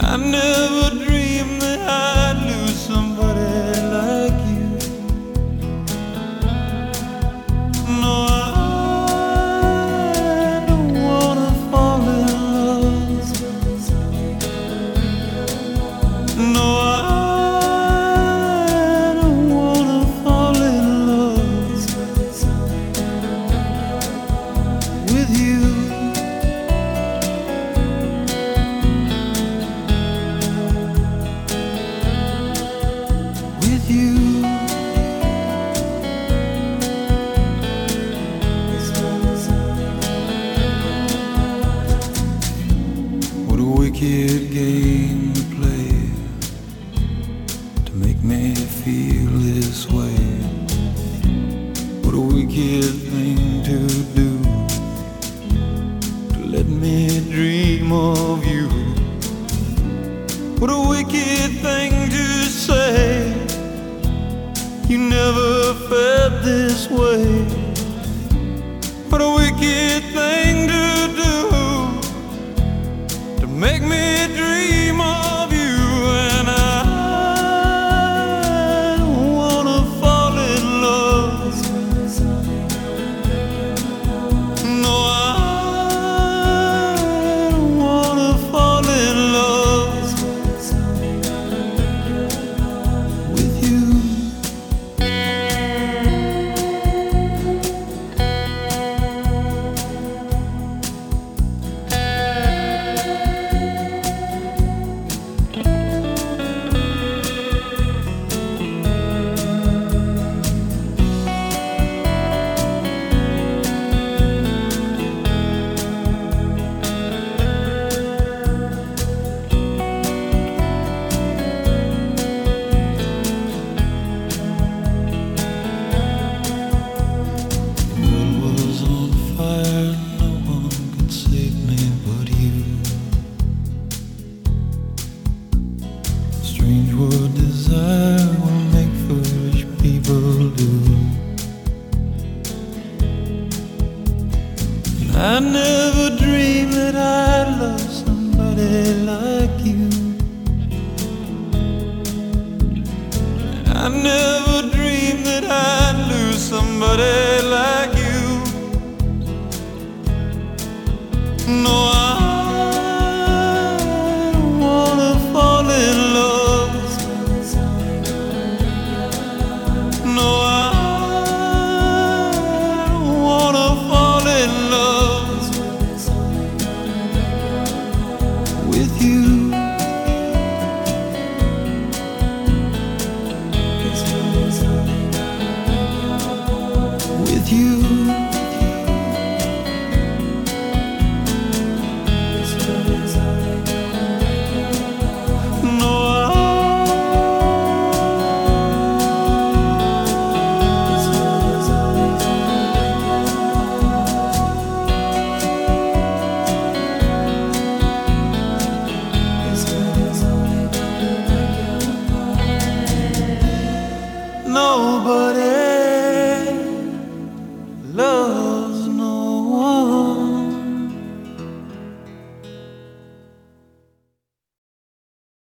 I never dreamed that I'd lose somebody like you. No, I don't wanna fall in love. No, I don't wanna fall in love with you. With you. What a wicked game to play to make me feel this way. What a wicked thing to do to let me dream of you. What a wicked thing to say. You never felt this way. What a wicked thing to do to make me